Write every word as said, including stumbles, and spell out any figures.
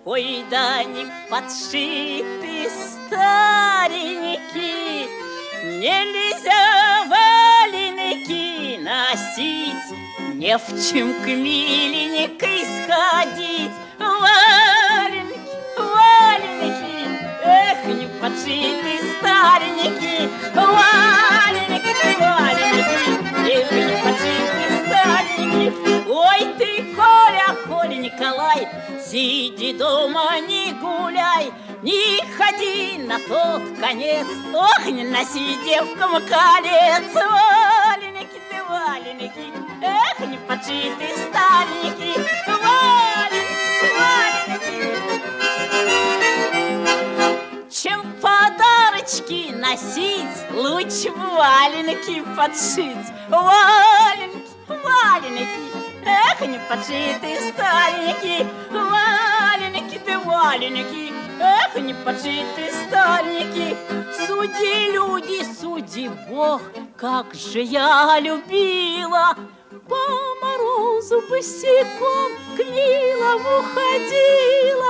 Ой, да не подшиты старенькие, нельзя валенки носить, не в чем к миленькой сходить. Валенки, валенки, эх, не подшиты старенькие, валенки, валенки, эх, не подшиты старенькие. Ой, ты, Коля, Коля, Николай, сиди дома, не гуляй, не ходи на тот конец, ох, не носи девкам колец. Валеники ты, валеники, эх, не подшиты старенькие, валеники, валеники. Чем подарочки носить, лучше валенки подшить. Валенки, валеники, эх, не подшиты старенькие, валеники ты, валеники, эх, не подшиты старенькие. Суди, люди, суди, Бог, как же я любила по морозу босиком к Нилову ходила.